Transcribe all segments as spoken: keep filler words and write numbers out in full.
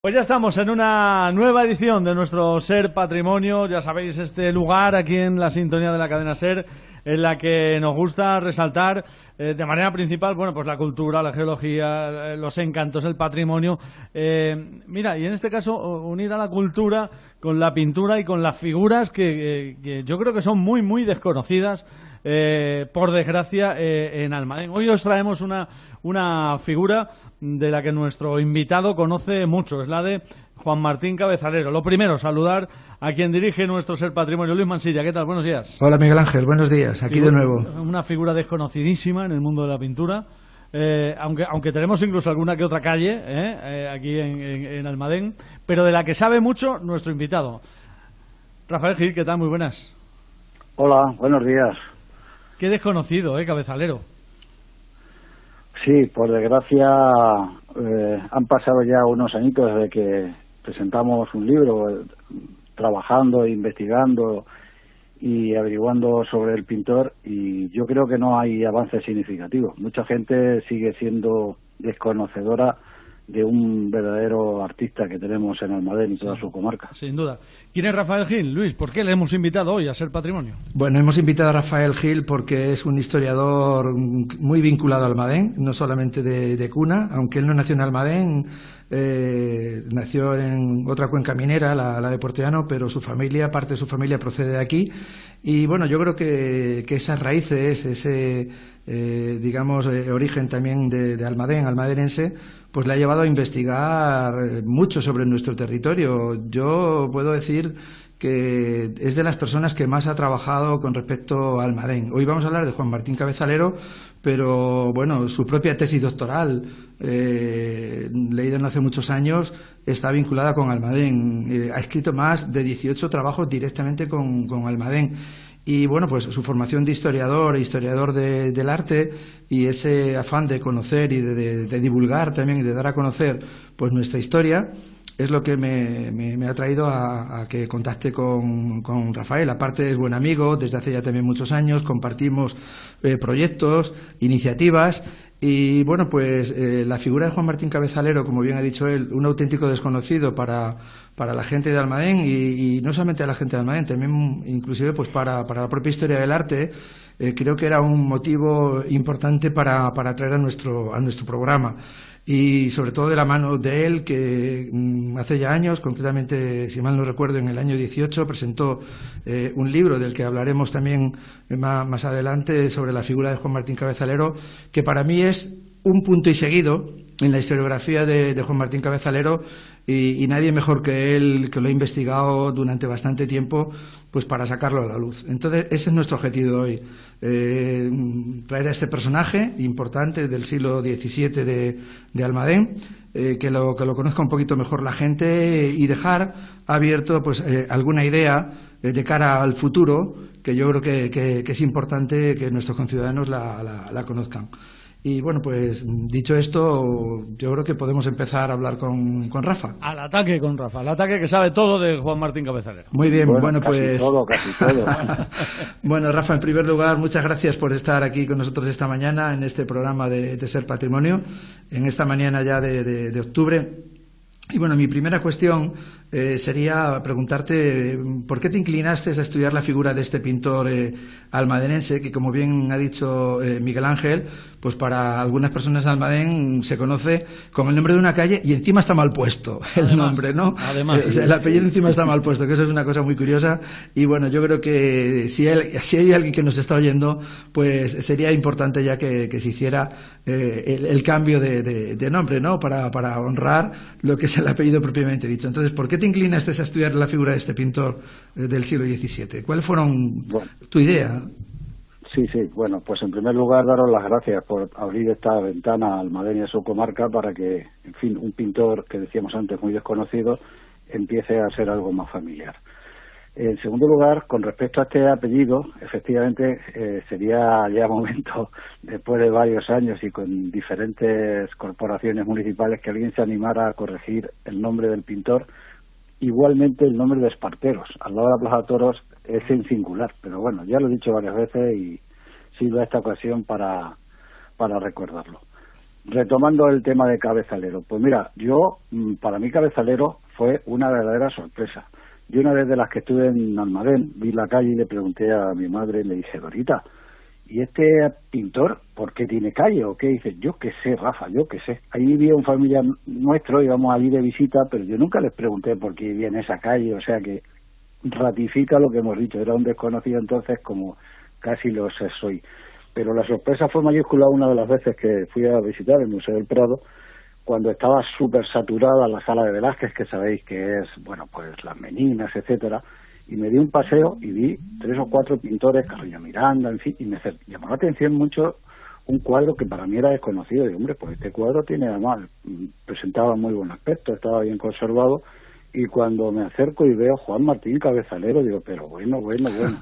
Pues ya estamos en una nueva edición de nuestro Ser Patrimonio. Ya sabéis, este lugar aquí en la sintonía de la cadena Ser, en la que nos gusta resaltar eh, de manera principal, bueno, pues la cultura, la geología, eh, los encantos, el patrimonio. Eh, mira, y en este caso, unir a la cultura con la pintura y con las figuras que, eh, que yo creo que son muy, muy desconocidas. Eh, por desgracia, eh, en Almadén. Hoy os traemos una, una figura de la que nuestro invitado conoce mucho, es la de Juan Martín Cabezalero. Lo primero, saludar a quien dirige nuestro Ser Patrimonio, Luis Mansilla. ¿Qué tal? Buenos días. Hola, Miguel Ángel, buenos días, aquí Figu- de nuevo. Una figura desconocidísima en el mundo de la pintura, eh, aunque, aunque tenemos incluso alguna que otra calle eh, eh, aquí en, en, en Almadén, pero de la que sabe mucho nuestro invitado. Rafael Gil, ¿qué tal? Muy buenas. Hola, buenos días. Qué desconocido, ¿eh, Cabezalero? Sí, por desgracia eh, han pasado ya unos añitos desde que presentamos un libro, eh, trabajando, investigando y averiguando sobre el pintor, y yo creo que no hay avances significativos. Mucha gente sigue siendo desconocedora de un verdadero artista que tenemos en Almadén y toda Sí, su comarca. sin duda. ¿Quién es Rafael Gil? Luis, ¿por qué le hemos invitado hoy a Ser Patrimonio? Bueno, hemos invitado a Rafael Gil porque es un historiador muy vinculado a Almadén, no solamente de, de cuna, aunque él no nació en Almadén, eh, nació en otra cuenca minera, la, la de Puerto Llano, pero su familia, parte de su familia procede de aquí. Y bueno, yo creo que, que esas raíces, ese, eh, digamos, eh, origen también de, de Almadén, almadenense, pues le ha llevado a investigar mucho sobre nuestro territorio. Yo puedo decir que es de las personas que más ha trabajado con respecto a Almadén. Hoy vamos a hablar de Juan Martín Cabezalero, pero bueno, su propia tesis doctoral, eh, leída no hace muchos años, está vinculada con Almadén. Eh, ha escrito más de dieciocho trabajos directamente con, con Almadén. Y bueno, pues su formación de historiador, historiador de, del arte, y ese afán de conocer y de, de, de divulgar también y de dar a conocer pues nuestra historia, es lo que me, me, me ha traído a, a que contacte con, con Rafael. Aparte es buen amigo desde hace ya también muchos años, compartimos eh, proyectos, iniciativas. Y bueno, pues eh, la figura de Juan Martín Cabezalero, como bien ha dicho él, un auténtico desconocido para, para la gente de Almadén, y, y no solamente a la gente de Almadén, también inclusive pues para, para la propia historia del arte. Eh, creo que era un motivo importante para, para traer a nuestro, a nuestro programa. Y sobre todo de la mano de él, que mmm, hace ya años, concretamente, si mal no recuerdo, en el año dieciocho, presentó eh, un libro del que hablaremos también más, más adelante, sobre la figura de Juan Martín Cabezalero, que para mí es un punto y seguido en la historiografía de, de Juan Martín Cabezalero, y, y nadie mejor que él, que lo ha investigado durante bastante tiempo, pues para sacarlo a la luz. Entonces, ese es nuestro objetivo de hoy, eh, traer a este personaje importante del siglo diecisiete de, de Almadén, eh, que, lo, que lo conozca un poquito mejor la gente, y dejar abierto pues eh, alguna idea eh, de cara al futuro, que yo creo que, que, que es importante que nuestros conciudadanos la, la, la conozcan. Y bueno, pues dicho esto, yo creo que podemos empezar a hablar con, con Rafa. Al ataque con Rafa, al ataque que sabe todo de Juan Martín Cabezalero. Muy bien, Bueno, bueno, casi pues... todo, casi todo. Bueno, Rafa, en primer lugar, muchas gracias por estar aquí con nosotros esta mañana en este programa de, de Ser Patrimonio, en esta mañana ya de, de, de octubre. Y bueno, mi primera cuestión eh, sería preguntarte eh, ¿por qué te inclinaste a estudiar la figura de este pintor eh, almadenense, que, como bien ha dicho eh, Miguel Ángel, pues para algunas personas de Almadén se conoce con el nombre de una calle y encima está mal puesto el Además, nombre, ¿no? además. Eh, o sea, el apellido encima está mal puesto, que eso es una cosa muy curiosa. Y bueno, yo creo que si, él, si hay alguien que nos está oyendo, pues sería importante ya que, que se hiciera eh, el, el cambio de, de, de nombre, ¿no? Para, para honrar lo que es el apellido propiamente dicho. Entonces, ¿por qué te inclinaste a estudiar la figura de este pintor eh, del siglo diecisiete? ¿Cuáles fueron Bueno, tu idea? Sí, sí, bueno, pues en primer lugar daros las gracias por abrir esta ventana a Almadén y a su comarca para que, en fin, un pintor que decíamos antes muy desconocido empiece a ser algo más familiar. En segundo lugar, con respecto a este apellido, efectivamente eh, sería ya momento, después de varios años y con diferentes corporaciones municipales, que alguien se animara a corregir el nombre del pintor. Igualmente el nombre de Esparteros, al lado de la Plaza de Toros, es en singular, pero bueno, ya lo he dicho varias veces y sirve esta ocasión para, para recordarlo. retomando el tema de Cabezalero, pues mira, yo, para mí Cabezalero fue una verdadera sorpresa. Yo una vez de las que estuve en Almadén, vi la calle y le pregunté a mi madre, le dije, Dorita, ¿y este pintor por qué tiene calle o qué? Dice, yo qué sé, Rafa, yo qué sé. Ahí vivía un familiar nuestro, íbamos allí de visita, pero yo nunca les pregunté por qué vivía en esa calle, o sea que ratifica lo que hemos dicho, era un desconocido entonces como casi lo sé soy. Pero la sorpresa fue mayúscula una de las veces que fui a visitar el Museo del Prado, cuando estaba súper saturada la sala de Velázquez, que sabéis que es, bueno, pues las Meninas, etcétera, y me di un paseo y vi tres o cuatro pintores, Carolina Miranda, en fin, y me llamó la atención mucho un cuadro que para mí era desconocido. Y hombre, pues este cuadro tiene además, presentaba muy buen aspecto, estaba bien conservado, y cuando me acerco y veo Juan Martín Cabezalero, digo, pero bueno, bueno, bueno.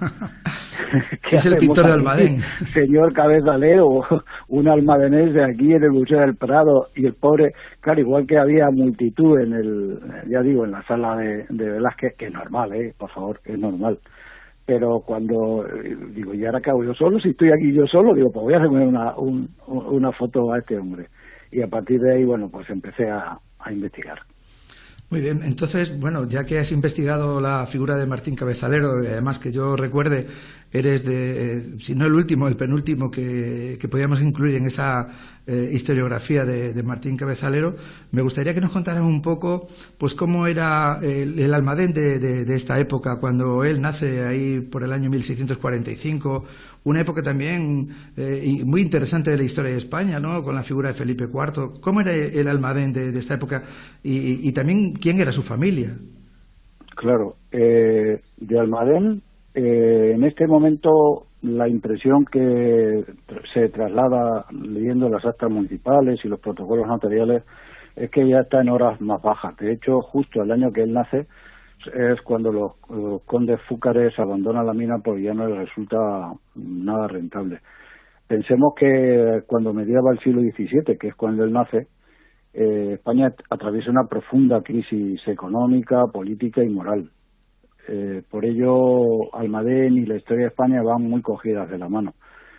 ¿Qué es el pintor de Almadén? Señor Cabezalero, un almadenés de aquí en el Museo del Prado, y el pobre, claro, igual que había multitud en el, ya digo, en la sala de, de Velázquez, que es normal, eh, por favor, que es normal. Pero cuando, digo, ¿y ahora qué hago yo solo? Si estoy aquí yo solo, digo, pues voy a hacerme una, un, una foto a este hombre. Y a partir de ahí, bueno, pues empecé a, a investigar. Muy bien, entonces, bueno, ya que has investigado la figura de Martín Cabezalero, y además que yo recuerde, eres de, si no el último, el penúltimo que, que podíamos incluir en esa eh, historiografía de, de Martín Cabezalero, me gustaría que nos contaras un poco, pues cómo era el, el Almadén de, de, de esta época, cuando él nace ahí por el año mil seiscientos cuarenta y cinco, una época también eh, muy interesante de la historia de España, ¿no?, con la figura de Felipe cuarto. ¿Cómo era el Almadén de, de esta época? Y, y también, ¿quién era su familia? Claro, eh, de Almadén, eh, en este momento la impresión que se traslada leyendo las actas municipales y los protocolos notariales es que ya está en horas más bajas. De hecho, justo el año que él nace es cuando los, los condes fúcares abandonan la mina porque ya no les resulta nada rentable. Pensemos que cuando mediaba el siglo diecisiete, que es cuando él nace, eh, España atraviesa una profunda crisis económica, política y moral. Eh, por ello, Almadén y la historia de España van muy cogidas de la mano.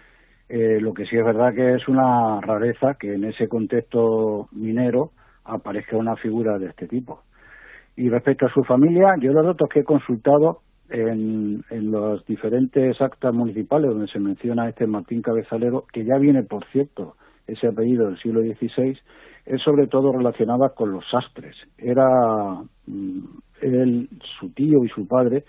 Eh, lo que sí es verdad que es una rareza que en ese contexto minero aparezca una figura de este tipo. Y respecto a su familia, yo los datos que he consultado en, en los diferentes actas municipales donde se menciona este Martín Cabezalero, que ya viene, por cierto, ese apellido del siglo dieciséis, es sobre todo relacionada con los sastres. Era él, su tío y su padre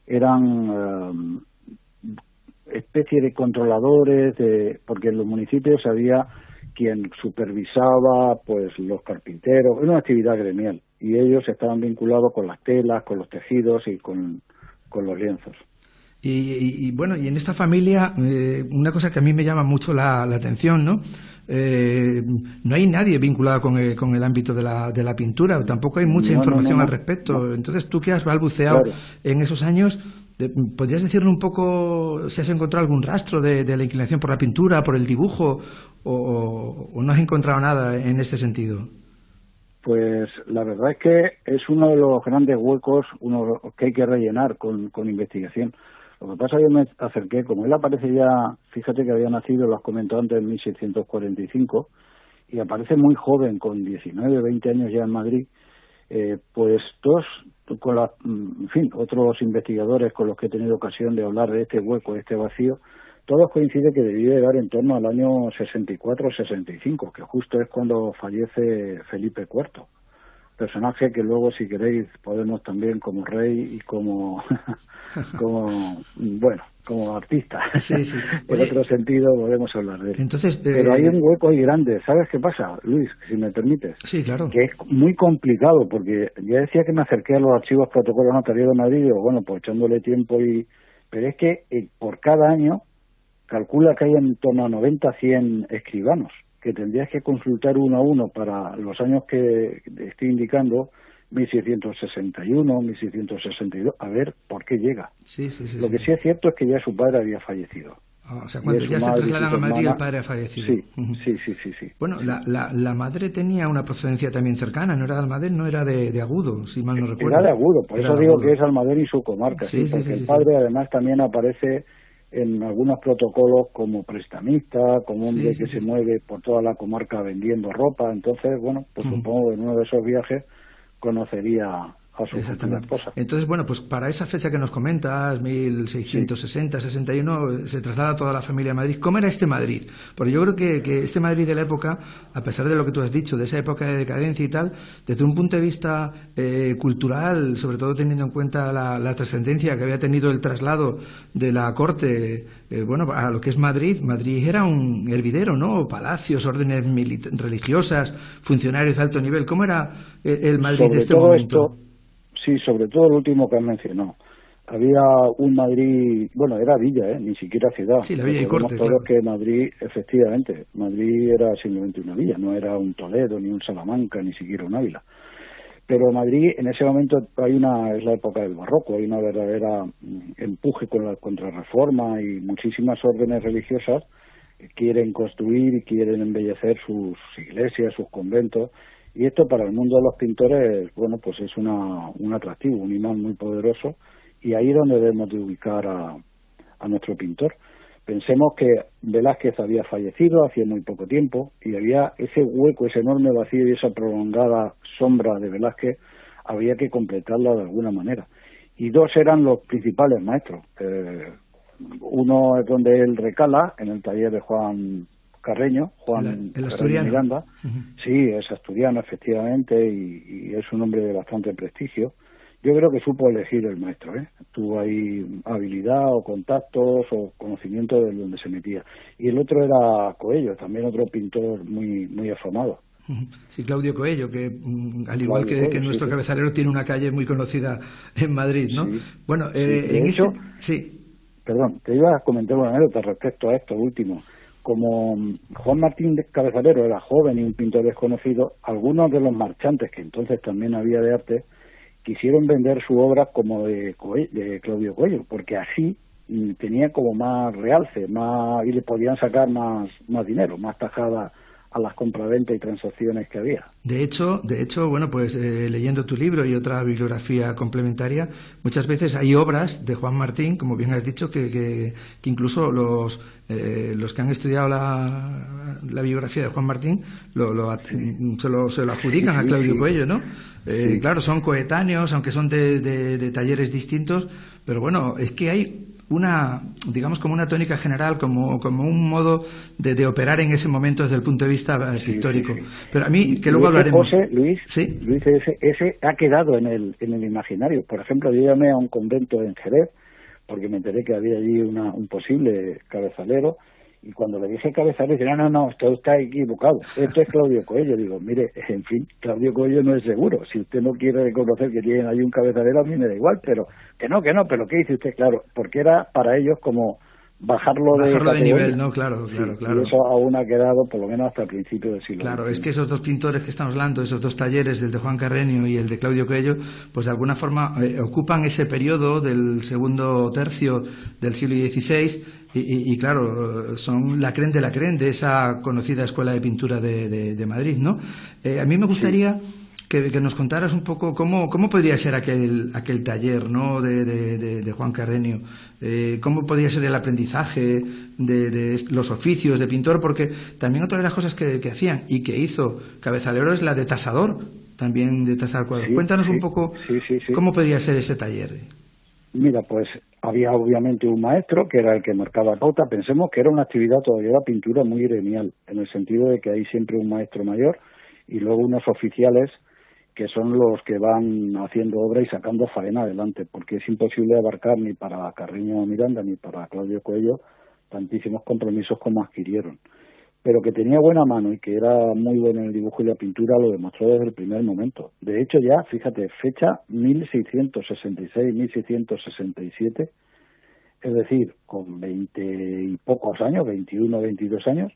eran eh, especie de controladores, de, porque en los municipios había quien supervisaba pues los carpinteros, era una actividad gremial, y ellos estaban vinculados con las telas, con los tejidos y con, con los lienzos. Y, y, y bueno, y en esta familia, eh, una cosa que a mí me llama mucho la, la atención, ¿no? Eh, no hay nadie vinculado con el, con el ámbito de la, de la pintura, tampoco hay mucha no, información no, no, al respecto. No. Entonces, tú que has balbuceado claro. en esos años, ¿podrías decirnos un poco si has encontrado algún rastro de, de la inclinación por la pintura, por el dibujo, o, o no has encontrado nada en este sentido? Pues la verdad es que es uno de los grandes huecos uno que hay que rellenar con, con investigación. Lo que pasa es que yo me acerqué, como él aparece ya, fíjate que había nacido, lo has comentado antes, en mil seiscientos cuarenta y cinco, y aparece muy joven, con diecinueve, veinte años ya en Madrid, eh, pues todos, con la, en fin, otros investigadores con los que he tenido ocasión de hablar de este hueco, de este vacío, todos coinciden que debía llegar en torno al año sesenta y cuatro o sesenta y cinco, que justo es cuando fallece Felipe cuarto. Personaje que luego, si queréis, podemos también como rey y como, como bueno, como artista. Sí, sí. En Oye, otro sentido podemos hablar de él. Entonces, eh, Pero hay un hueco ahí grande. ¿Sabes qué pasa, Luis? Si me permites. Sí, claro. Que es muy complicado, porque ya decía que me acerqué a los archivos protocolos notariales de Madrid y digo, bueno, pues echándole tiempo y... Pero es que eh, por cada año calcula que hay en torno a noventa a cien escribanos, que tendrías que consultar uno a uno para los años que estoy indicando, mil seiscientos sesenta y uno, mil seiscientos sesenta y dos, a ver por qué llega. Sí, sí, sí, Lo sí, que sí. sí es cierto es que ya su padre había fallecido. Ah, o sea, cuando ya se trasladan a Madrid, hermana, el padre ha fallecido. Sí, uh-huh. sí, sí, sí, sí. Bueno, sí. La, la, la madre tenía una procedencia también cercana, no era de Almadén, no era de, de Agudo, si mal no recuerdo. Era de Agudo, por era eso digo Agudo. que es Almadén y su comarca, sí, sí, porque sí, sí, el padre sí. además también aparece en algunos protocolos como prestamista, como hombre sí, sí, que sí. se mueve por toda la comarca vendiendo ropa. Entonces, bueno, pues uh-huh. supongo que en uno de esos viajes conocería a su futura esposa. Entonces, bueno, pues para esa fecha que nos comentas, mil seiscientos sesenta, sí. sesenta y uno, se traslada toda la familia a Madrid. ¿Cómo era este Madrid? Porque yo creo que, que este Madrid de la época, a pesar de lo que tú has dicho, de esa época de decadencia y tal, desde un punto de vista eh, cultural, sobre todo teniendo en cuenta la, la trascendencia que había tenido el traslado de la corte, eh, bueno, a lo que es Madrid, Madrid era un hervidero, ¿no? Palacios, órdenes religiosas, funcionarios de alto nivel. ¿Cómo era el, el Madrid Sobre de este todo momento? Esto... Sí, sobre todo el último que has mencionado. Había un Madrid, bueno, era villa, ¿eh? Ni siquiera ciudad. Sí, la villa y corte, claro. que Madrid, efectivamente, Madrid era simplemente una villa, no era un Toledo, ni un Salamanca, ni siquiera un Ávila. Pero Madrid, en ese momento, hay una es la época del barroco, hay una verdadera empuje con la contrarreforma y muchísimas órdenes religiosas quieren construir y quieren embellecer sus iglesias, sus conventos. Y esto para el mundo de los pintores, bueno, pues es una, un atractivo, un imán muy poderoso, y ahí es donde debemos de ubicar a, a nuestro pintor. Pensemos que Velázquez había fallecido hacía muy poco tiempo, y había ese hueco, ese enorme vacío y esa prolongada sombra de Velázquez, había que completarla de alguna manera. Y dos eran los principales maestros. Eh, uno es donde él recala, en el taller de Juan Carreño, Juan el, el Carreño Miranda. Uh-huh. Sí, es asturiano, efectivamente, y, y es un hombre de bastante prestigio. Yo creo que supo elegir el maestro, ¿eh? Tuvo ahí habilidad o contactos o conocimiento de donde se metía. Y el otro era Coello, también otro pintor muy muy afamado. Sí, Claudio Coello, que al igual Claudio que, Coello, que nuestro sí, cabezalero sí. tiene una calle muy conocida en Madrid, ¿no? Sí, bueno, eh, sí, de en hecho, este... Sí. Perdón, te iba a comentar una anécdota respecto a esto último. Como Juan Martín Cabezalero era joven y un pintor desconocido, algunos de los marchantes, que entonces también había de arte, quisieron vender su obra como de, Coello, de Claudio Coello, porque así tenía como más realce, más y le podían sacar más, más dinero, más tajada a las compraventas y transacciones que había. De hecho, de hecho, bueno, pues eh, leyendo tu libro y otra bibliografía complementaria, muchas veces hay obras de Juan Martín, como bien has dicho, que, que, que incluso los eh, los que han estudiado la, la biografía de Juan Martín lo, lo, sí. se, lo, se lo adjudican sí, sí, a Claudio sí. Coello, ¿no? Eh, sí. Claro, son coetáneos, aunque son de, de, de talleres distintos, pero bueno, es que hay una, digamos, como una tónica general, como, como un modo de, de operar en ese momento desde el punto de vista sí, pictórico. Sí, sí. Pero a mí, que luego hablaremos... José, Luis, ¿Sí? Luis ese, ese ha quedado en el, en el imaginario. Por ejemplo, yo llamé a un convento en Jerez, porque me enteré que había allí una, un posible cabezalero, y cuando le dije cabezalero, dice, no, no, no, usted está equivocado, esto es Claudio Coello. Digo, mire, en fin, Claudio Coello no es seguro, si usted no quiere reconocer que tienen ahí un cabezalero, a mí me da igual, pero que no, que no, pero ¿qué dice usted? Claro, porque era para ellos como bajarlo, bajarlo de, de nivel, ¿no? Claro, claro, sí, claro. Y eso aún ha quedado, por lo menos hasta el principio del siglo Claro, veintiuno. Es que esos dos pintores que estamos hablando, esos dos talleres, el de Juan Carreño y el de Claudio Coello, pues de alguna forma eh, ocupan ese periodo del segundo tercio del siglo dieciséis y, y, y claro, son la creen de la creen de esa conocida escuela de pintura de, de, de Madrid, ¿no? Eh, a mí me gustaría... Sí. Que, que nos contaras un poco cómo, cómo podría ser aquel, aquel taller, ¿no? de, de, de, de Juan Carreño, eh, cómo podría ser el aprendizaje de, de los oficios de pintor, porque también otra de las cosas que, que hacían y que hizo Cabezalero es la de tasador, también de tasar cuadros. Sí, Cuéntanos sí, un poco sí, sí, sí. cómo podría ser ese taller. Mira, pues había obviamente un maestro que era el que marcaba pauta. Pensemos que era una actividad todavía la pintura muy gremial, en el sentido de que hay siempre un maestro mayor y luego unos oficiales que son los que van haciendo obra y sacando faena adelante, porque es imposible abarcar ni para Carreño Miranda ni para Claudio Coello tantísimos compromisos como adquirieron. Pero que tenía buena mano y que era muy bueno en el dibujo y la pintura lo demostró desde el primer momento. De hecho ya, fíjate, fecha mil seiscientos sesenta y seis, mil seiscientos sesenta y siete, es decir, con veinte y pocos años, veintiuno, veintidós años,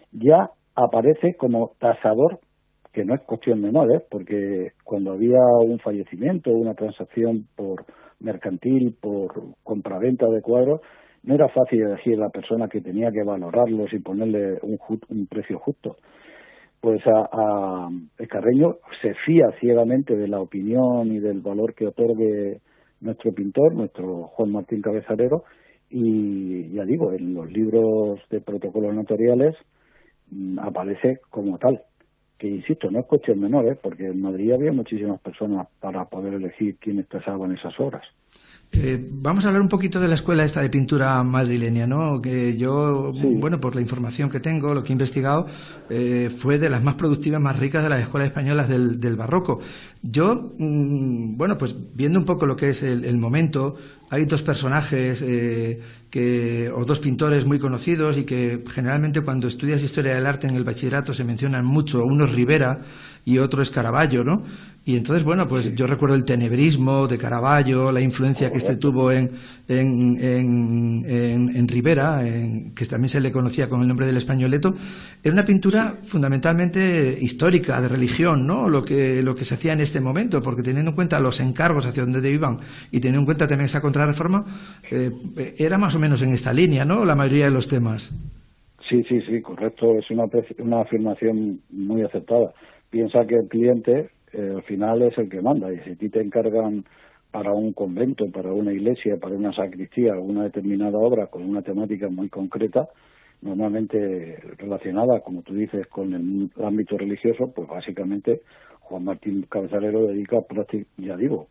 ya aparece como tasador, que no es cuestión menor, ¿eh? Porque cuando había un fallecimiento, una transacción por mercantil, por compraventa de cuadros, no era fácil elegir a la persona que tenía que valorarlos y ponerle un, un precio justo. Pues a, a el Carreño se fía ciegamente de la opinión y del valor que otorgue nuestro pintor, nuestro Juan Martín Cabezalero, y ya digo, en los libros de protocolos notariales mmm, aparece como tal. Que insisto, no es cuestión menor, ¿eh? Porque en Madrid había muchísimas personas para poder elegir quiénes tasaban esas obras. Eh, vamos a hablar un poquito de la escuela esta de pintura madrileña, ¿no? Que yo, sí. bueno, por la información que tengo, lo que he investigado, eh, fue de las más productivas, más ricas de las escuelas españolas del, del barroco. Yo, mmm, bueno, pues viendo un poco lo que es el, el momento, hay dos personajes eh, que, o dos pintores muy conocidos y que generalmente cuando estudias historia del arte en el bachillerato se mencionan mucho. Uno es Rivera y otro es Caravaggio, ¿no? Y entonces, bueno, pues yo recuerdo el tenebrismo de Caravaggio, la influencia que este tuvo en, en, en, en, en Rivera, en, que también se le conocía con el nombre del Españoleto. Era una pintura fundamentalmente histórica, de religión, ¿no? Lo que, lo que se hacía en este momento, porque teniendo en cuenta los encargos hacia donde iban y teniendo en cuenta también esa contrarreforma, eh, era más o menos en esta línea, ¿no? La mayoría de los temas. Sí, sí, sí, correcto. Es una, una afirmación muy acertada. Piensa que el cliente eh, al final es el que manda, y si a ti te encargan para un convento, para una iglesia, para una sacristía, una determinada obra con una temática muy concreta, normalmente relacionada, como tú dices, con el ámbito religioso, pues básicamente Juan Martín Cabezalero dedica prácticamente, ya digo,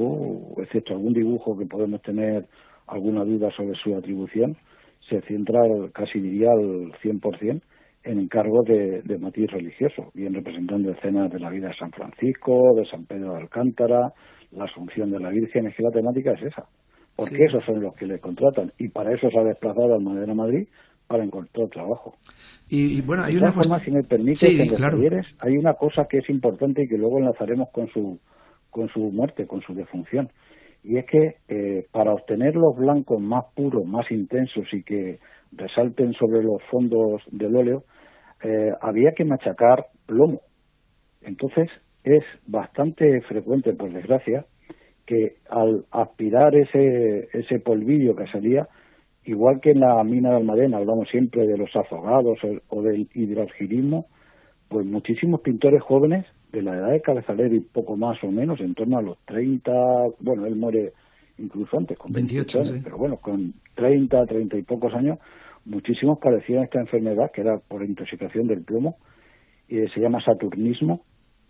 yo, excepto algún dibujo que podemos tener alguna duda sobre su atribución, se centra casi diría al cien por ciento en encargos de, de matiz religioso, bien representando escenas de la vida de San Francisco, de San Pedro de Alcántara, la Asunción de la Virgen. Es que la temática es esa, porque sí. Esos son los que le contratan, y para eso se ha desplazado al Madera Madrid, para encontrar trabajo. Y, y bueno, hay de una forma, cuestión... si me permites, sí, en los claro. talleres hay una cosa que es importante y que luego enlazaremos con su con su muerte, con su defunción, y es que eh, para obtener los blancos más puros, más intensos y que resalten sobre los fondos del óleo, eh, había que machacar plomo. Entonces es bastante frecuente, por desgracia, que al aspirar ese ese polvillo que salía, igual que en la mina de Almadén hablamos siempre de los afogados o, o del hidralgirismo, pues muchísimos pintores jóvenes de la edad de Cabezalero y poco más o menos, en torno a los treinta, bueno, él muere incluso antes, con veintiocho, veintiocho años, sí. Pero bueno, con treinta, treinta y pocos años, muchísimos padecían esta enfermedad, que era por intoxicación del plomo, y se llama saturnismo,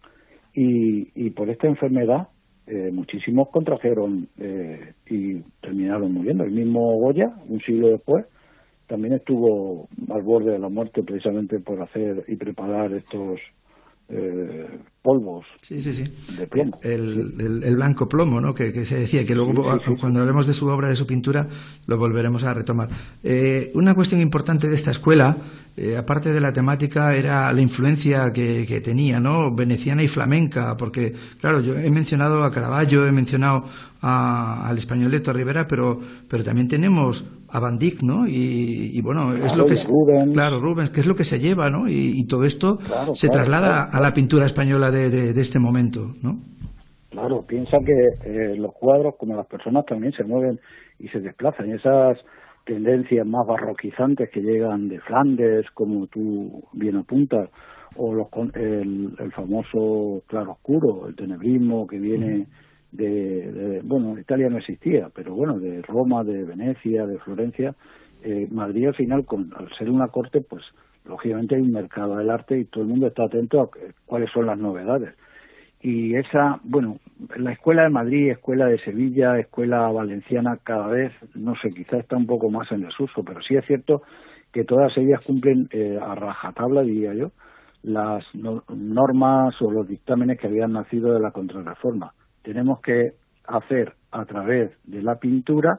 y, y por esta enfermedad eh, muchísimos contrajeron eh, y terminaron muriendo. El mismo Goya, un siglo después, también estuvo al borde de la muerte precisamente por hacer y preparar estos eh, polvos sí, sí, sí. de plomo. El, el, el blanco plomo, ¿no? Que, que se decía, que luego sí, sí, sí, cuando sí. hablemos de su obra, de su pintura, lo volveremos a retomar. Eh, una cuestión importante de esta escuela, eh, aparte de la temática, era la influencia que, que tenía, ¿no? Veneciana y flamenca, porque, claro, yo he mencionado a Caravaggio, he mencionado a, al Españoleto, a Rivera, pero, pero también tenemos a Van Dyck, ¿no? Y, y bueno, es claro, lo que es, Rubens. claro, Rubens, que es lo que se lleva, ¿no? Y, y todo esto claro, se claro, traslada claro, claro. a la pintura española de, de, de este momento, ¿no? Claro, piensa que eh, los cuadros, como las personas, también se mueven y se desplazan, y esas tendencias más barroquizantes que llegan de Flandes, como tú bien apuntas, o los, el, el famoso claroscuro, el tenebrismo que viene de, de, bueno, Italia no existía, pero bueno, de Roma, de Venecia, de Florencia, eh, Madrid al final, con, al ser una corte, pues lógicamente hay un mercado del arte y todo el mundo está atento a cuáles son las novedades. Y esa, bueno, la Escuela de Madrid, Escuela de Sevilla, Escuela Valenciana, cada vez, no sé, quizá está un poco más en desuso, pero sí es cierto que todas ellas cumplen eh, a rajatabla, diría yo, las no, normas o los dictámenes que habían nacido de la Contrarreforma. Tenemos que hacer a través de la pintura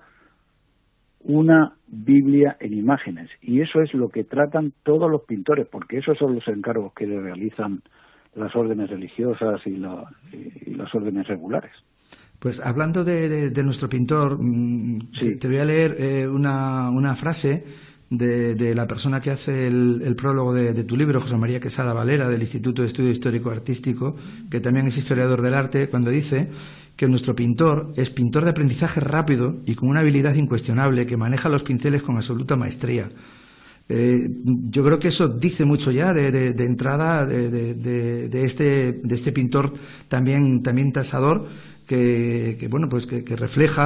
una Biblia en imágenes, y eso es lo que tratan todos los pintores, porque esos son los encargos que le realizan las órdenes religiosas y, la, y, y las órdenes regulares. Pues hablando de, de, de nuestro pintor, sí. te, te voy a leer eh, una, una frase de, de la persona que hace el, el prólogo de, de tu libro, José María Quesada Valera, del Instituto de Estudio Histórico Artístico, que también es historiador del arte, cuando dice que nuestro pintor es pintor de aprendizaje rápido y con una habilidad incuestionable, que maneja los pinceles con absoluta maestría. Eh, yo creo que eso dice mucho ya de, de, de entrada de, de, de, de, este, de este pintor también, también tasador, que, que bueno, pues que, que refleja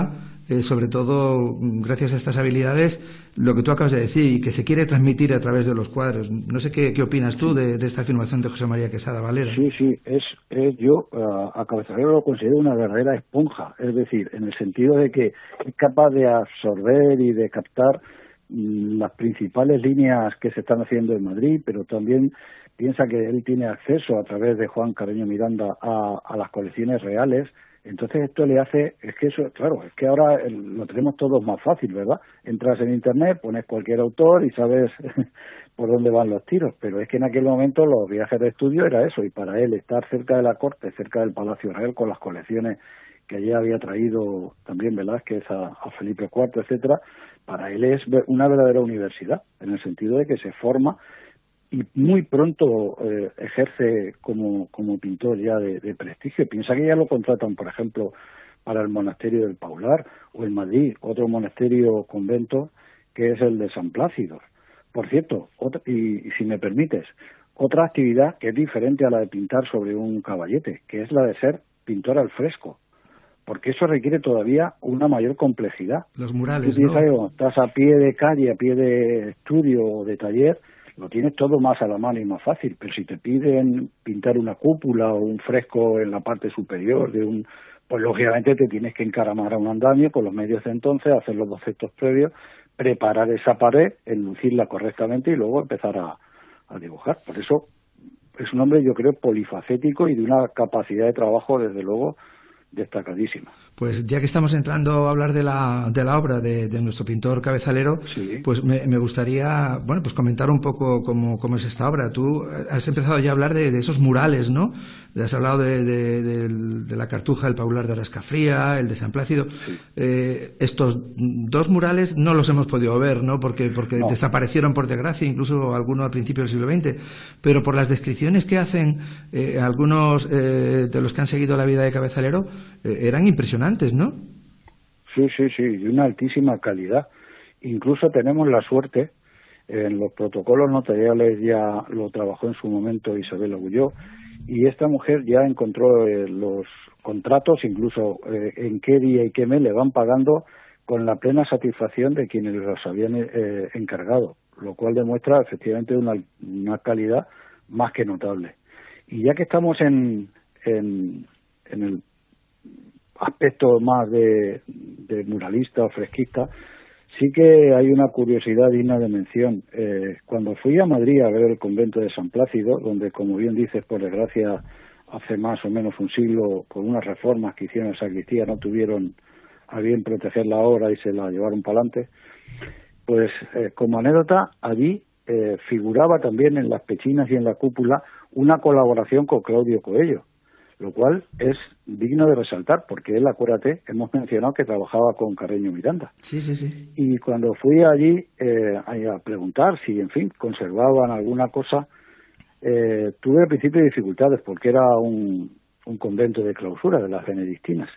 eh, sobre todo gracias a estas habilidades, lo que tú acabas de decir y que se quiere transmitir a través de los cuadros. No sé qué, qué opinas tú de, de esta afirmación de José María Quesada Valera. Sí, sí, es, es yo uh, a Cabezalero lo considero una verdadera esponja, es decir, en el sentido de que es capaz de absorber y de captar mm, las principales líneas que se están haciendo en Madrid, pero también piensa que él tiene acceso a través de Juan Carreño Miranda a, a las colecciones reales. Entonces esto le hace, es que eso, claro, es que ahora lo tenemos todos más fácil, ¿verdad? Entras en internet, pones cualquier autor y sabes por dónde van los tiros, pero es que en aquel momento los viajes de estudio era eso, y para él estar cerca de la corte, cerca del Palacio Real, con las colecciones que allí había traído también Velázquez a, a Felipe cuarto, etcétera, para él es una verdadera universidad, en el sentido de que se forma y muy pronto eh, ejerce como, como pintor ya de, de prestigio. Piensa que ya lo contratan, por ejemplo, para el monasterio del Paular, o en Madrid, otro monasterio convento que es el de San Plácido. Por cierto, otra, y, y si me permites, otra actividad que es diferente a la de pintar sobre un caballete, que es la de ser pintor al fresco, porque eso requiere todavía una mayor complejidad. Los murales, Tú piensas ¿no? que cuando estás a pie de calle, a pie de estudio o de taller, lo tienes todo más a la mano y más fácil, pero si te piden pintar una cúpula o un fresco en la parte superior de un, pues lógicamente te tienes que encaramar a un andamio con los medios de entonces, hacer los bocetos previos, preparar esa pared, enlucirla correctamente y luego empezar a, a dibujar. Por eso es un hombre, yo creo, polifacético y de una capacidad de trabajo, desde luego, destacadísima. Pues ya que estamos entrando a hablar de la, de la obra de, de nuestro pintor Cabezalero, sí. pues me, me gustaría, bueno, pues comentar un poco cómo, cómo es esta obra. Tú has empezado ya a hablar de, de esos murales, ¿no? Has hablado de, de, de, de la Cartuja, el Paular de Arascafría, el de San Plácido. Sí. Eh, estos dos murales no los hemos podido ver, ¿no? Porque, porque no. desaparecieron por desgracia, incluso algunos al principio del siglo veinte. Pero por las descripciones que hacen eh, algunos eh, de los que han seguido la vida de Cabezalero, eh, eran impresionantes, ¿no? Sí, sí, sí, de una altísima calidad. Incluso tenemos la suerte, en los protocolos notariales ya lo trabajó en su momento Isabel Agulló, y esta mujer ya encontró eh, los contratos, incluso eh, en qué día y qué mes le van pagando con la plena satisfacción de quienes los habían eh, encargado, lo cual demuestra efectivamente una, una calidad más que notable. Y ya que estamos en, en, en el aspecto más de, de muralista o fresquista, sí que hay una curiosidad digna de mención. Eh, cuando fui a Madrid a ver el convento de San Plácido, donde, como bien dices, por desgracia, hace más o menos un siglo, con unas reformas que hicieron en sacristía, no tuvieron a bien proteger la obra y se la llevaron para adelante, pues eh, como anécdota, allí eh, figuraba también en las pechinas y en la cúpula una colaboración con Claudio Coello, lo cual es digno de resaltar, porque él, acuérdate, hemos mencionado que trabajaba con Carreño Miranda. Sí, sí, sí. Y cuando fui allí eh, a preguntar si, en fin, conservaban alguna cosa, eh, tuve al principio dificultades, porque era un, un convento de clausura de las benedictinas.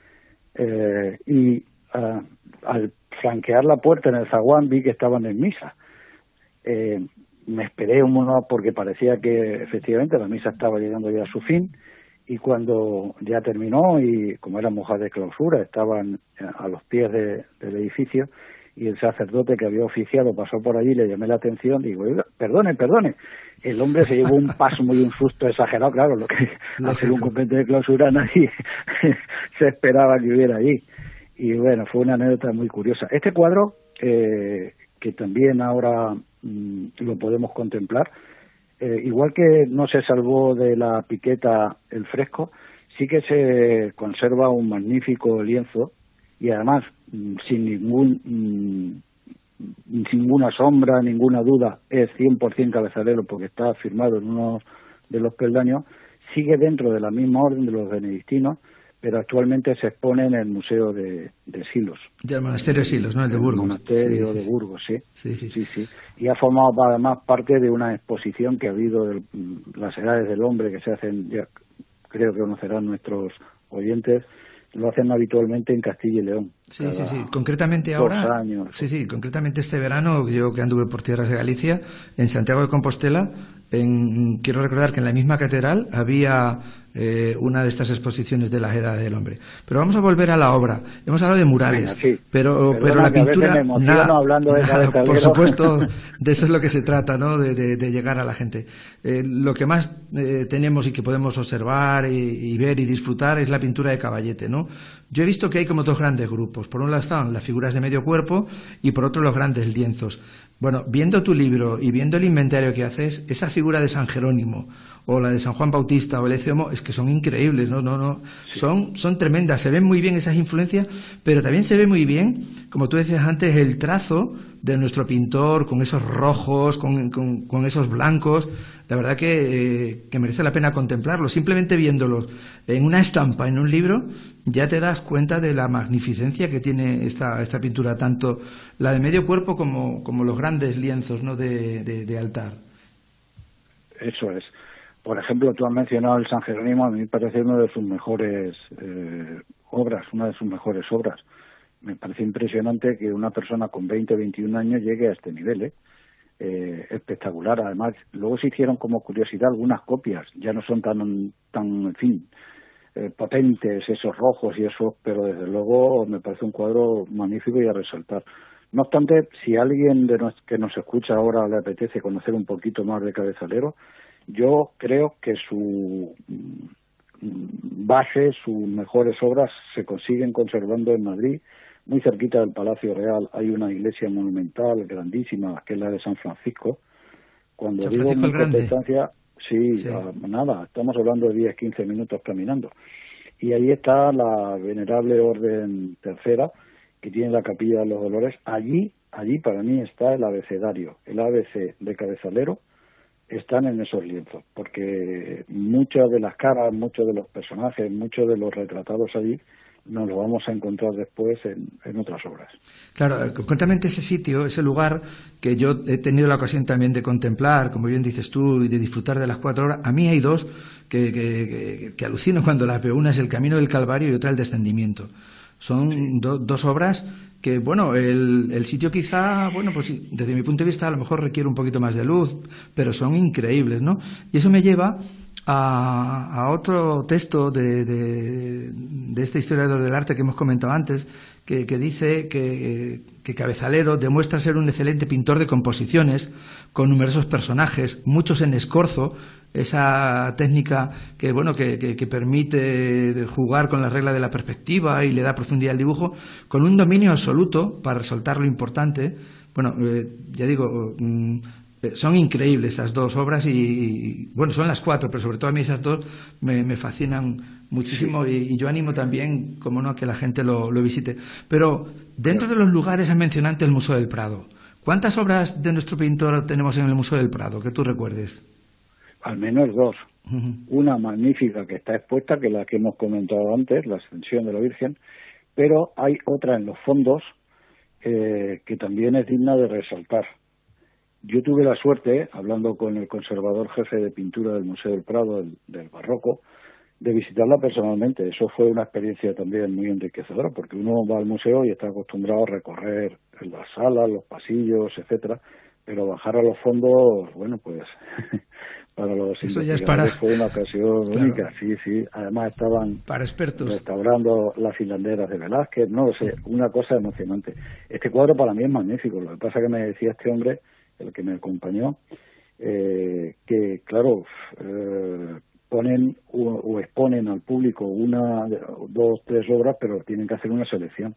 Eh, y uh, al franquear la puerta en el zaguán vi que estaban en misa. Eh, me esperé un momento porque parecía que efectivamente la misa estaba llegando ya a su fin, y cuando ya terminó y como eran monjas de clausura estaban a los pies de, del edificio, y el sacerdote que había oficiado pasó por allí, le llamé la atención, digo, perdone, perdone. El hombre se llevó un pasmo y un susto exagerado, claro, lo que al ser un convento de clausura nadie se esperaba que hubiera allí. Y bueno, fue una anécdota muy curiosa. Este cuadro, eh, que también ahora mmm, lo podemos contemplar, eh, igual que no se salvó de la piqueta el fresco, sí que se conserva un magnífico lienzo, y además mmm, sin ningún mmm, sin ninguna sombra, ninguna duda, es cien por ciento Cabezalero porque está firmado en uno de los peldaños. Sigue dentro de la misma orden de los benedictinos, pero actualmente se expone en el Museo de, de Silos. Del monasterio de Silos, ¿no? El de Burgos. El monasterio sí, de sí, Burgos, sí. Sí, sí. sí, sí. Y ha formado además parte de una exposición que ha habido de las edades del hombre, que se hacen, ya creo que conocerán nuestros oyentes, lo hacen habitualmente en Castilla y León. Sí, sí, sí. Concretamente ahora, años. sí, sí, concretamente este verano, yo que anduve por tierras de Galicia, en Santiago de Compostela, en, quiero recordar que en la misma catedral había eh, una de estas exposiciones de la edad del hombre. Pero vamos a volver a la obra. Hemos hablado de murales, Venga, sí. pero, Perdona, pero la que pintura, a veces me emociono nada, hablando de nada, Cabezalero. por supuesto, de eso es lo que se trata, ¿no? De, de, de llegar a la gente. Eh, lo que más eh, tenemos y que podemos observar y, y ver y disfrutar es la pintura de Caballete, ¿no? Yo he visto que hay como dos grandes grupos. Por un lado están las figuras de medio cuerpo y por otro los grandes lienzos. Bueno, viendo tu libro y viendo el inventario que haces, esa figura de San Jerónimo o la de San Juan Bautista o el Ecce Homo, es que son increíbles, ¿no? no, no Sí. son, son tremendas. Se ven muy bien esas influencias, pero también se ve muy bien, como tú decías antes, el trazo de nuestro pintor con esos rojos, con, con, con esos blancos. La verdad que, eh, que merece la pena contemplarlos. Simplemente viéndolos en una estampa, en un libro, ya te das cuenta de la magnificencia que tiene esta, esta pintura, tanto la de medio cuerpo como, como los grandes lienzos, ¿no? de, de, de altar. Eso es. Por ejemplo, tú has mencionado el San Jerónimo, a mí me parece una de sus mejores eh, obras, una de sus mejores obras. Me parece impresionante que una persona con veinte, veintiún años llegue a este nivel, ¿eh? Eh, espectacular. Además, luego se hicieron como curiosidad algunas copias, ya no son tan, tan en fin, eh, potentes esos rojos y eso, pero desde luego me parece un cuadro magnífico y a resaltar. No obstante, si a alguien de nos, que nos escucha ahora le apetece conocer un poquito más de Cabezalero, yo creo que su base, sus mejores obras se consiguen conservando en Madrid. Muy cerquita del Palacio Real hay una iglesia monumental grandísima, que es la de San Francisco. Cuando San digo Francisco el muy Grande. corta distancia, sí, Sí. a, nada, estamos hablando de diez, quince minutos caminando. Y ahí está la venerable Orden Tercera, que tiene la Capilla de los Dolores. Allí, allí para mí está el abecedario, el A B C de Cabezalero, están en esos lienzos, porque muchas de las caras, muchos de los personajes, muchos de los retratados allí, nos lo vamos a encontrar después en, en otras obras. Claro, concretamente ese sitio, ese lugar que yo he tenido la ocasión también de contemplar, como bien dices tú, y de disfrutar de las cuatro horas. A mí hay dos que, que, que, que alucino cuando las veo. Una es El Camino del Calvario y otra El Descendimiento. Son sí. do, dos obras que, bueno, el, el sitio quizá, bueno, pues desde mi punto de vista a lo mejor requiere un poquito más de luz, pero son increíbles, ¿no? Y eso me lleva a, a otro texto de, de, de este historiador del arte que hemos comentado antes, que, que dice que, que Cabezalero demuestra ser un excelente pintor de composiciones, con numerosos personajes, muchos en escorzo, esa técnica que bueno que, que, que permite jugar con la regla de la perspectiva y le da profundidad al dibujo, con un dominio absoluto para resaltar lo importante. Bueno, eh, ya digo, mm, son increíbles esas dos obras y, y, bueno, son las cuatro, pero sobre todo a mí esas dos me, me fascinan muchísimo sí. y, y yo animo también, como no, a que la gente lo, lo visite. Pero dentro de los lugares has mencionado el Museo del Prado. ¿Cuántas obras de nuestro pintor tenemos en el Museo del Prado, que tú recuerdes? Al menos dos. Uh-huh. Una magnífica que está expuesta, que es la que hemos comentado antes, la Ascensión de la Virgen, pero hay otra en los fondos eh, que también es digna de resaltar. Yo tuve la suerte, hablando con el conservador jefe de pintura del Museo del Prado, del, del Barroco, de visitarla personalmente. Eso fue una experiencia también muy enriquecedora, porque uno va al museo y está acostumbrado a recorrer las salas, los pasillos, etcétera, pero bajar a los fondos, bueno, pues para los Eso ya es para... fue una ocasión claro. única, sí, sí. Además estaban para expertos restaurando las hilanderas de Velázquez, no lo sé, una cosa emocionante. Este cuadro para mí es magnífico. Lo que pasa que me decía este hombre, el que me acompañó, eh, que claro, eh, ponen o, o exponen al público una, dos, tres obras, pero tienen que hacer una selección.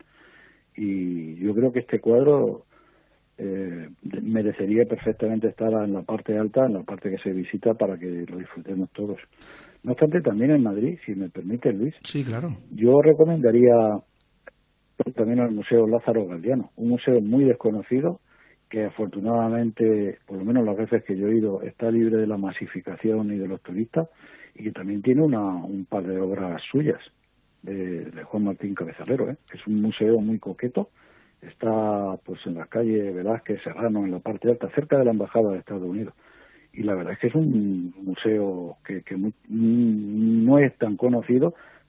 Y yo creo que este cuadro eh, merecería perfectamente estar en la parte alta, en la parte que se visita, para que lo disfrutemos todos. No obstante, también en Madrid, si me permite, Luis. Sí, claro. Yo recomendaría también al Museo Lázaro Galdiano, un museo muy desconocido, que afortunadamente, por lo menos las veces que yo he ido, está libre de la masificación y de los turistas, y que también tiene una, un par de obras suyas, de, de Juan Martín Cabezalero, ¿eh? Es un museo muy coqueto, está pues en la calle Velázquez Serrano, en la parte alta, cerca de la Embajada de Estados Unidos, y la verdad es que es un museo que, que muy, no es tan conocido,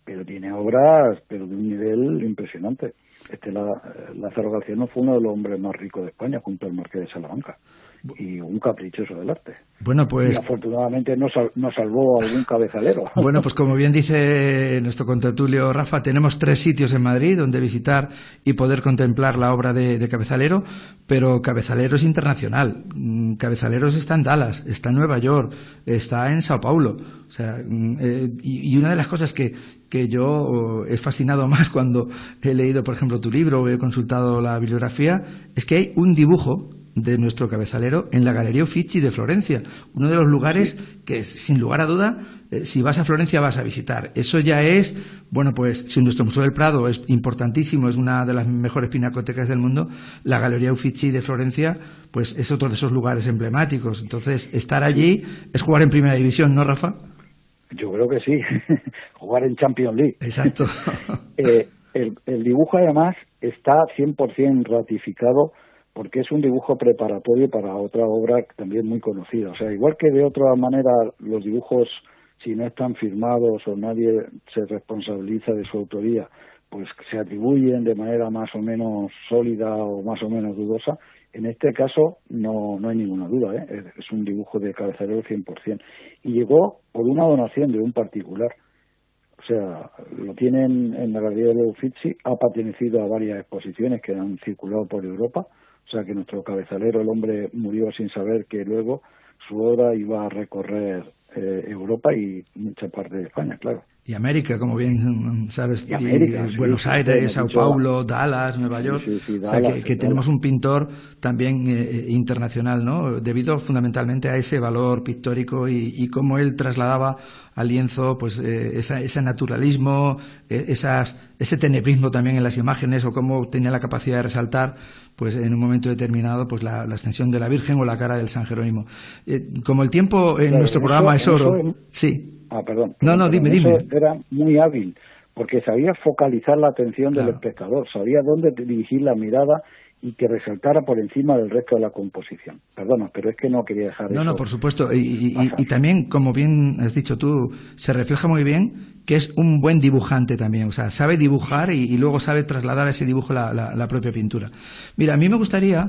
pero tiene obras pero de un nivel impresionante. Este la, Lázaro Galciano fue uno de los hombres más ricos de España, junto al Marqués de Salamanca, y un caprichoso del arte. Bueno, pues... Y afortunadamente no, sal, no salvó a algún cabezalero. Bueno, pues como bien dice nuestro contertulio Rafa, tenemos tres sitios en Madrid donde visitar y poder contemplar la obra de, de Cabezalero, pero Cabezalero es internacional. Cabezaleros está en Dallas, está en Nueva York, está en Sao Paulo. O sea, eh, y, y una de las cosas que, que yo he fascinado más cuando he leído, por ejemplo, tu libro o he consultado la bibliografía, es que hay un dibujo de nuestro Cabezalero en la Galería Uffizi de Florencia, uno de los lugares que, sin lugar a duda, eh, si vas a Florencia vas a visitar. Eso ya es, bueno, pues si nuestro Museo del Prado es importantísimo, es una de las mejores pinacotecas del mundo, la Galería Uffizi de Florencia, pues es otro de esos lugares emblemáticos. Entonces, estar allí es jugar en Primera División, ¿no, Rafa? Yo creo que sí, jugar en Champions League. Exacto. eh, el, el dibujo, además, está cien por ciento ratificado porque es un dibujo preparatorio para otra obra también muy conocida. O sea, igual que de otra manera los dibujos, si no están firmados o nadie se responsabiliza de su autoría, pues se atribuyen de manera más o menos sólida o más o menos dudosa, en este caso no, no hay ninguna duda, ¿eh? es, es un dibujo de Cabezalero cien por ciento. Y llegó por una donación de un particular. O sea, lo tienen en la Galería de Uffizi, ha pertenecido a varias exposiciones que han circulado por Europa. O sea que nuestro Cabezalero, el hombre, murió sin saber que luego su obra iba a recorrer eh, Europa y mucha parte de España, claro. Y América, como bien sabes, y América, y sí, Buenos sí, Aires, sí, Sao sí, Paulo, Dallas, Nueva York. Sí, sí, sí, o sea, Dallas, que, que Dallas. tenemos un pintor también eh, internacional, ¿no? Debido fundamentalmente a ese valor pictórico y, y cómo él trasladaba al lienzo, pues, eh, esa, ese naturalismo, eh, esas, ese tenebrismo también en las imágenes, o cómo tenía la capacidad de resaltar, pues, en un momento determinado, pues, la, la ascensión de la Virgen o la cara del San Jerónimo. Eh, como el tiempo en claro, nuestro eso, programa es oro, eso, sí. Ah, perdón. No, no, dime, eso dime. Era muy hábil, porque sabía focalizar la atención Claro. del espectador, sabía dónde dirigir la mirada y que resaltara por encima del resto de la composición. Perdona, pero es que no quería dejar No, eso. no, por supuesto. Y, y, y también, como bien has dicho tú, se refleja muy bien que es un buen dibujante también. O sea, sabe dibujar y, y luego sabe trasladar a ese dibujo la, la, la propia pintura. Mira, a mí me gustaría...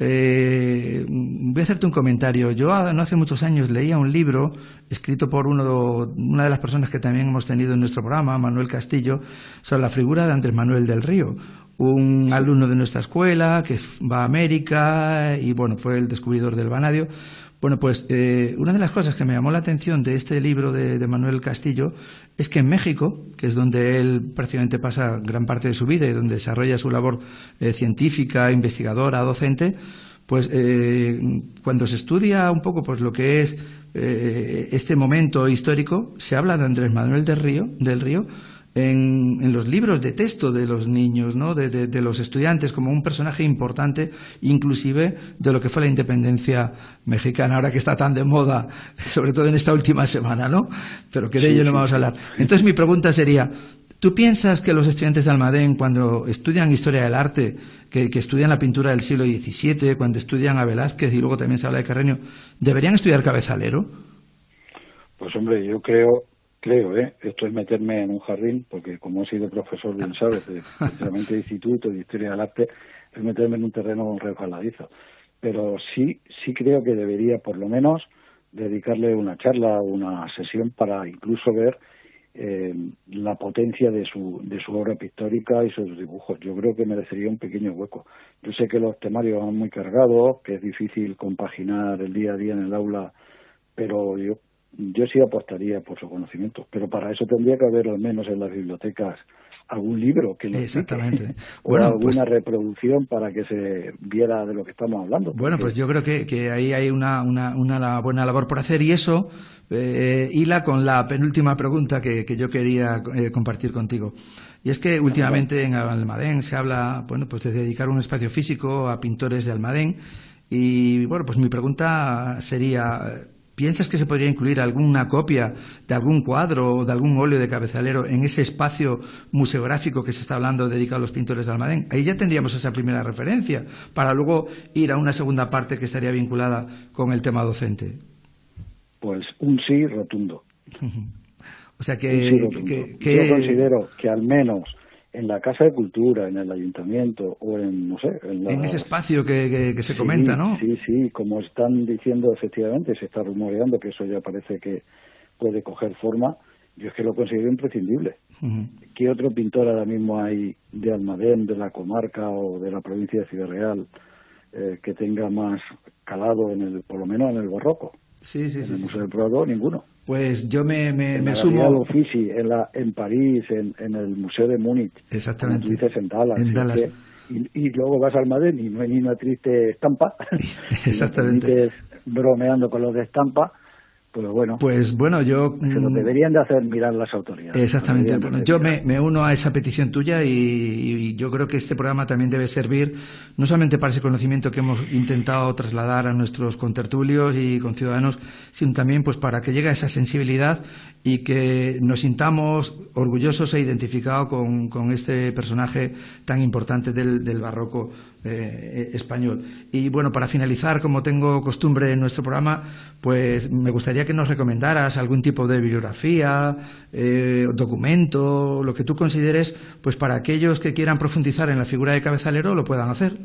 Eh, voy a hacerte un comentario. Yo no hace muchos años leía un libro escrito por uno, una de las personas que también hemos tenido en nuestro programa, Manuel Castillo, sobre la figura de Andrés Manuel del Río, un alumno de nuestra escuela que va a América y bueno, fue el descubridor del vanadio. Bueno, pues eh, una de las cosas que me llamó la atención de este libro de, de Manuel Castillo es que en México, que es donde él prácticamente pasa gran parte de su vida y donde desarrolla su labor eh, científica, investigadora, docente, pues eh, cuando se estudia un poco pues lo que es eh, este momento histórico, se habla de Andrés Manuel del Río, del Río En, en los libros de texto de los niños, ¿no? de, de, de los estudiantes, como un personaje importante, inclusive de lo que fue la independencia mexicana, ahora que está tan de moda, sobre todo en esta última semana, ¿no? Pero que de ello no vamos a hablar. Entonces mi pregunta sería, ¿tú piensas que los estudiantes de Almadén, cuando estudian historia del arte, que, que estudian la pintura del siglo diecisiete, cuando estudian a Velázquez y luego también se habla de Carreño, deberían estudiar Cabezalero? Pues hombre, yo creo... Creo, ¿eh? Esto es meterme en un jardín, porque como he sido profesor, bien sabes, de, precisamente de instituto, de historia del arte, es meterme en un terreno resbaladizo. Pero sí, sí creo que debería, por lo menos, dedicarle una charla o una sesión para incluso ver eh, la potencia de su, de su obra pictórica y sus dibujos. Yo creo que merecería un pequeño hueco. Yo sé que los temarios van muy cargados, que es difícil compaginar el día a día en el aula, pero yo Yo sí apostaría por su conocimiento, pero para eso tendría que haber al menos en las bibliotecas algún libro que lo Exactamente. o Bueno, alguna pues, reproducción para que se viera de lo que estamos hablando. Bueno, pues yo creo que, que ahí hay una, una, una buena labor por hacer y eso eh, hila con la penúltima pregunta que, que yo quería eh, compartir contigo. Y es que últimamente en Almadén se habla, bueno, pues de dedicar un espacio físico a pintores de Almadén y bueno, pues mi pregunta sería... ¿Piensas que se podría incluir alguna copia de algún cuadro o de algún óleo de Cabezalero en ese espacio museográfico que se está hablando dedicado a los pintores de Almadén? Ahí ya tendríamos esa primera referencia para luego ir a una segunda parte que estaría vinculada con el tema docente. Pues un sí rotundo. O sea que, un siglo que, punto. que... Yo considero que al menos en la Casa de Cultura, en el Ayuntamiento o en, no sé... En, la... en ese espacio que, que, que se sí, comenta, ¿no? Sí, sí, como están diciendo efectivamente, se está rumoreando que eso ya parece que puede coger forma, yo es que lo considero imprescindible. Uh-huh. ¿Qué otro pintor ahora mismo hay de Almadén, de la comarca o de la provincia de Ciudad Real eh, que tenga más calado, en el, por lo menos en el barroco? Sí, sí, en sí, el sí, Museo sí. del Prado, ninguno. Pues yo me, me, en me la sumo... en Uffizi, en, la, en París, en, en el Museo de Múnich. Exactamente. Como tú dices, en Dallas. En Dallas. Es que, y, y luego vas al Almadén y no hay ni una triste estampa. Exactamente. Si me permites, bromeando con los de estampa, pues bueno, pues bueno, yo se lo deberían de hacer mirar las autoridades. Exactamente. Bueno, yo me, me uno a esa petición tuya y, y yo creo que este programa también debe servir no solamente para ese conocimiento que hemos intentado trasladar a nuestros contertulios y conciudadanos, sino también pues para que llegue a esa sensibilidad y que nos sintamos orgullosos e identificados con, con este personaje tan importante del, del barroco eh, español. Y bueno, para finalizar, como tengo costumbre en nuestro programa, pues me gustaría que nos recomendaras algún tipo de bibliografía, eh, documento, lo que tú consideres, pues para aquellos que quieran profundizar en la figura de Cabezalero lo puedan hacer.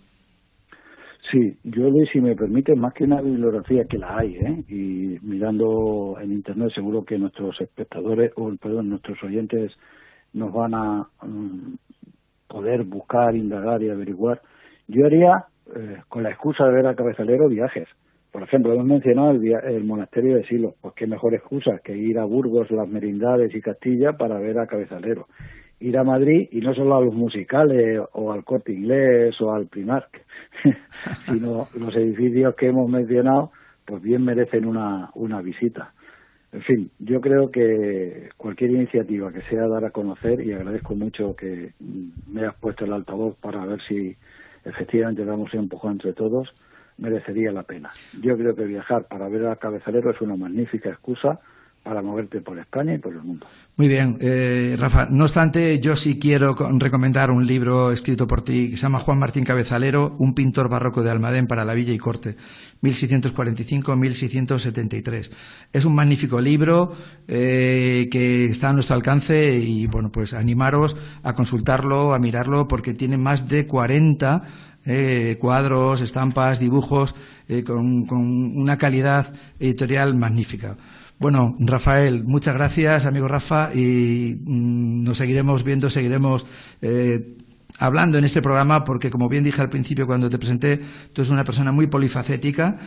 Sí, yo, Luis, si me permite, más que una bibliografía, que la hay, ¿eh? Y mirando en Internet seguro que nuestros espectadores, o perdón, nuestros oyentes nos van a um, poder buscar, indagar y averiguar. Yo haría, eh, con la excusa de ver a Cabezalero, viajes. Por ejemplo, hemos mencionado el, el monasterio de Silos. Pues qué mejor excusa que ir a Burgos, Las Merindades y Castilla para ver a Cabezalero. Ir a Madrid, y no solo a los musicales o al Corte Inglés o al Primark, sino los edificios que hemos mencionado, pues bien merecen una, una visita. En fin, yo creo que cualquier iniciativa que sea dar a conocer, y agradezco mucho que me hayas puesto el altavoz para ver si efectivamente damos un empujón entre todos, merecería la pena. Yo creo que viajar para ver a Cabezalero es una magnífica excusa para moverte por España y por el mundo. Muy bien, eh, Rafa. No obstante, yo sí quiero recomendar un libro escrito por ti que se llama Juan Martín Cabezalero, un pintor barroco de Almadén para la Villa y Corte, mil seiscientos cuarenta y cinco a mil seiscientos setenta y tres. Es un magnífico libro eh, que está a nuestro alcance y, bueno, pues animaros a consultarlo, a mirarlo, porque tiene más de cuarenta Eh, cuadros, estampas, dibujos eh, con, con una calidad editorial magnífica. Bueno, Rafael, muchas gracias, amigo Rafa, y mmm, nos seguiremos viendo, seguiremos eh, hablando en este programa, porque como bien dije al principio cuando te presenté, tú eres una persona muy polifacética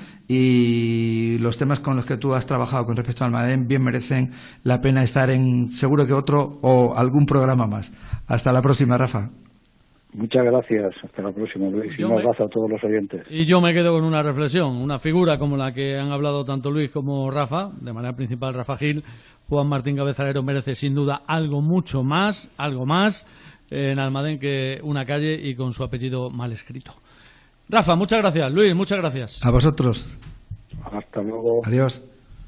y los temas con los que tú has trabajado con respecto al Almadén bien merecen la pena estar en seguro que otro o algún programa más. Hasta la próxima, Rafa. Muchas gracias. Hasta la próxima, Luis. Y un abrazo a todos los oyentes. Y yo me quedo con una reflexión. Una figura como la que han hablado tanto Luis como Rafa, de manera principal Rafa Gil, Juan Martín Cabezalero merece sin duda algo mucho más, algo más en Almadén que una calle y con su apellido mal escrito. Rafa, muchas gracias. Luis, muchas gracias. A vosotros. Hasta luego. Adiós.